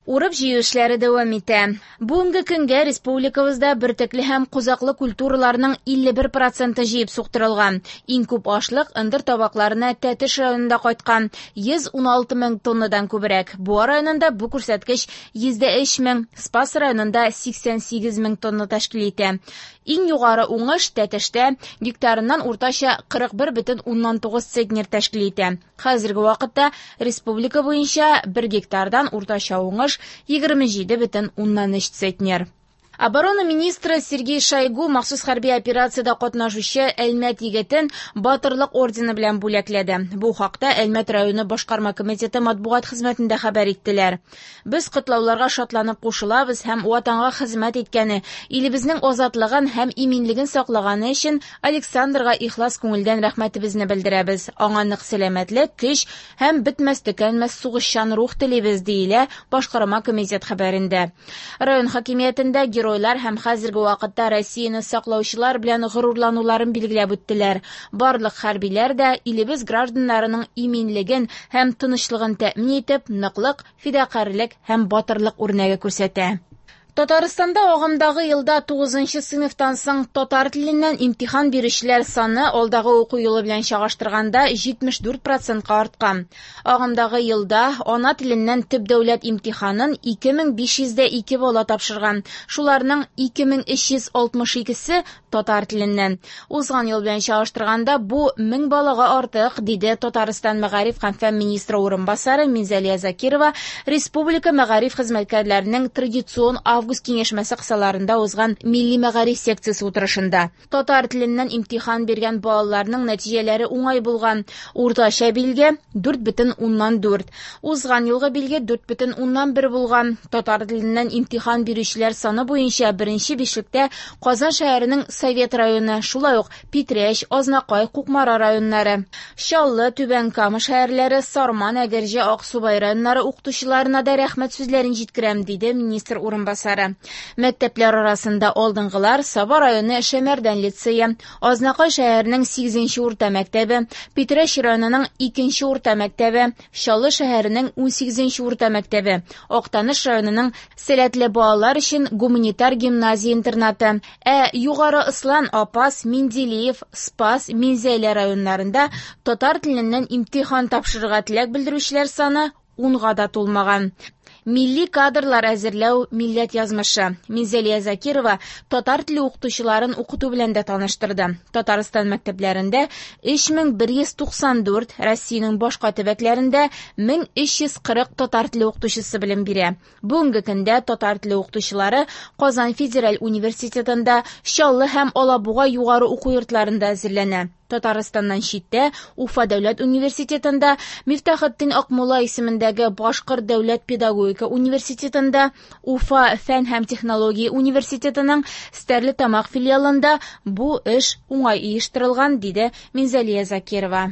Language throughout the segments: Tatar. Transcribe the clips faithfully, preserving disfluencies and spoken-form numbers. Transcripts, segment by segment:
Урып җыю эшләре дәвам итә. Бүгенге көнгә республикабызда бөртекле һәм кузаклы культураларның илле бер проценты җыеп суктырылган. Иң күп ашлык ындыр табакларына Тәтеш районында кайткан йөз ун алты мең тоннадан күбрәк. Буа районында бу күрсәткеч йөз өч мең, Спас районында сиксән сигез мең тонна тәшкил итә. Иң югары уңыш Тәтештә гектарыннан уртача кырык бер бөтен уннан тугыз центнер тәшкил итә. Хәзерге вакытта республика буенча бер гектардан уртача уңыш егерме җиде бөтен уннан өч центнер. Оборона министры Сергей Шойгу махсус хәрби операциядә катнашучы Әлмәт егетен батырлык ордены белән бүләкләде. Бу хакта Әлмәт районы башкарма комитеты матбугат хезмәтендә хәбәр иттеләр. Без котлауларга шатланып кушылабыз һәм ватанга хезмәт иткәне, илебезнең азатлыгын һәм иминлеген саклаганы өчен Александрга ихлас күңелдән рәхмәтебезне белдерәбез. Аңа нык сәламәтлек, көч һәм бетмәс төкәнмәс сугышчан рух телибез, диелә башкарма комитет хәбәрендә. Район хакимиятендә геройлар һәм хәзерге вакытта Россияны саклаучылар белән горурлануларын билгеләп үттеләр. Барлык хәрбиләр дә илебез гражданнарының иминлеген һәм тынычлыгын тәэмин итеп, ныклык, фидакарьлек һәм батырлык үрнәге күрсәтә. Татарстанда агымдагы елда тугызынчы сыйныфтан соң татар теленнән имтихан бирүчеләр саны алдагы уку елы белән чагыштырганда җитмеш дүрт процентка арткан. Агымдагы елда ана теленнән төп дәүләт имтиханын ике мең биш йөз ике бала тапшырган. Шуларның ике мең өч йөз алтмыш икесе татар теленнән. Узган ел белән чагыштырганда бу мең балага артык, диде Татарстан мәгариф һәм фән министры урынбасары Минзалия Закирова республика мәгариф хезмәткәрләренең традицион август киңәшмәсе кысаларында узган милли мәгариф секциясе утырышында. Татар теленнән имтихан биргән балаларның нәтиҗәләре уңай булган. Уртача билге дүрт бөтен уннан дүрт. Узган елгы билге дүрт бөтен уннан бер булган. Татар теленнән имтихан бирүчеләр саны буенча беренче бишлектә Казан шәһәренең Совет районы, шулай ук Питрәч, Азнакай, Кукмара районнары, Чаллы, Түбән Кама шәһәрләре, Сарман, Әгерҗе, Аксубай районнары укытучыларына да рәхмәт сүзләрен җиткерәм, диде министр урынбасары. Мәктәпләр арасында алдынгылар Саба районы Шәмәрдән лицее, Азнакай шәһәренең сигезенче урта мәктәбе, Питрәч районының икенче урта мәктәбе, Чаллы шәһәренең унсигезенче урта мәктәбе, Актаныш районының сәләтле балалар өчен гуманитар гимназия-интернаты, ә Югары Ыслан, Апас, Менделеев, Спас, Минзәлә районнарында татар теленнән имтихан тапшырырга теләк белдерүчеләр саны унга да тулмаган. Милли кадрлар әзерләү милләт язмышы. Минзалия Закирова татар теле укытучыларын укыту белән дә таныштырды. Татарстан мәктәпләрендә өч мең бер йөз туксан дүрт, Россиянең башка төбәкләрендә мең өч йөз кырык татар теле укытучысы белем бирә. Бүгенге көндә татар теле укытучылары Казан федераль университетында, Чаллы һәм Алабуга югары уку йортларында әзерләнә. Татарстаннан читтә Уфа дәүләт университетында, Мифтахетдин Акмулла исемендәге Башкорт дәүләт педагогика университетында, Уфа фән һәм технология университетының Стәрлетамак филиалында бу эш уңай оештырылган, диде Минзалия Закирова.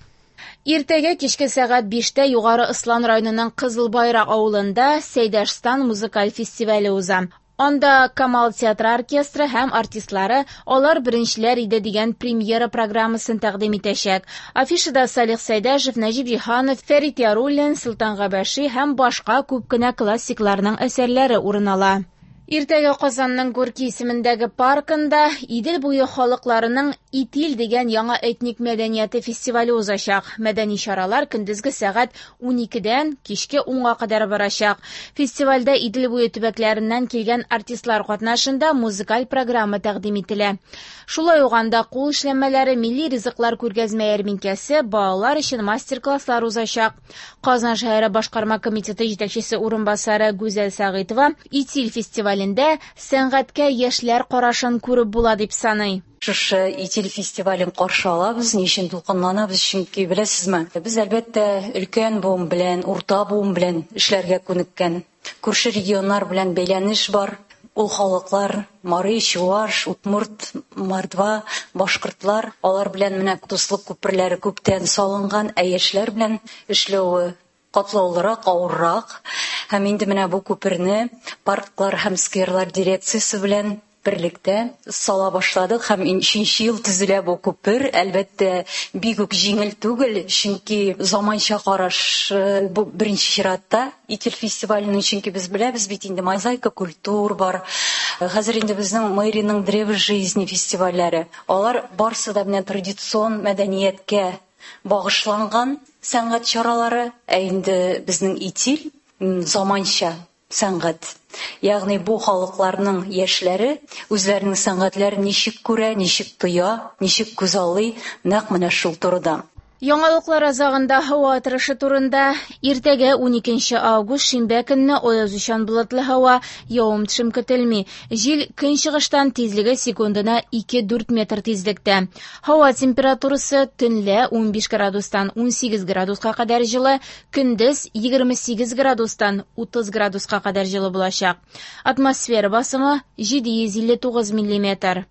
Иртәгә кичке сәгать биштә Югары Ыслан районының Кызылбайрак авылында Сәйдәшстан музыкаль фестивале уза. Анда Камал театры оркестры һәм артистлары алар беренчеләр иде дигән премьера программасын тәкъдим итәчәк. Афишада Салих Сәйдәшев, Нәҗип Җиһанов, Фәрит Яруллин, Солтан Габаши һәм башка күп кенә классикларның әсәрләре урын ала. Иртәгә Казанның Горки исемендәге паркында Идел буе халыкларының Итил дигән яңа этник мәдәнияте фестивале узачак. Мәдәни чаралар көндезге сәгать уникедән кичке унга кадәр барачак. Фестивальдә Идел буе төбәкләреннән килгән артистлар катнашында музыкаль программа тәкъдим ителә. Шулай ук анда кул эшләмәләре, милли ризыклар күргәзмә ярминкәсе, балалар өчен мастер-класслар узачак. Казан шәһәре башкарма комитеты җитәкчесе урынбасары Гүзәл Сәгыйтова Итил фестивалендә сәнгатькә яшьләр карашын күреп була дип саный. Шушы Итил фестивален каршы алабыз, ничек дулкынланабыз, чөнки беләсезме, без әлбәттә өлкән буым белән, урта буым белән эшләргә күнеккән. Күрше регионнар белән бәйләнеш бар. Ул халыклар, Марый, Чуаш, Удмурт, Мордва, Башкортлар, алар белән менә дуслык күперләре күптән салынган, ә яшьләр белән эшләүе катлаулырак, авыррак. Һәм инде менә бу күперне парклар һәм скверлар дирекциясе белән берлектә сала башладык һәм өченче ел төзелә бу күпер. Әлбәттә, бик үк җиңел түгел, чөнки заманча караш бу беренче чиратта Итил фестиваленең, чөнки без беләбез бит инде мозаика культур бар. Хәзер инде безнең мэриянең древо жизни фестивальләре. Алар барсы да менә традицион мәдәнияткә багышланган сәнгать чаралары, ә инде безнең Итил заманча сәнгать. Ягъни бу халыкларның яшьләре үзләренең сәнгатьләрен ничек күрә, ничек тоя, ничек күзаллый, нәкъ менә шул турыда. Яңалыклар азагында һава торышы турында. Иртәгә уникенче август шимбә көнне аязучан болытлы һава, явым-төшем көтелми. Җил көнчыгыштан тизлеге секундына ике-дүрт метр тизлектә. Һава температурасы төнлә ун биш градустан ун сигез градуска кадәр җылы, көндез егерме сигез градустан утыз градуска кадәр җылы булачак. Атмосфера басымы җиде йөз илле тугыз миллиметр.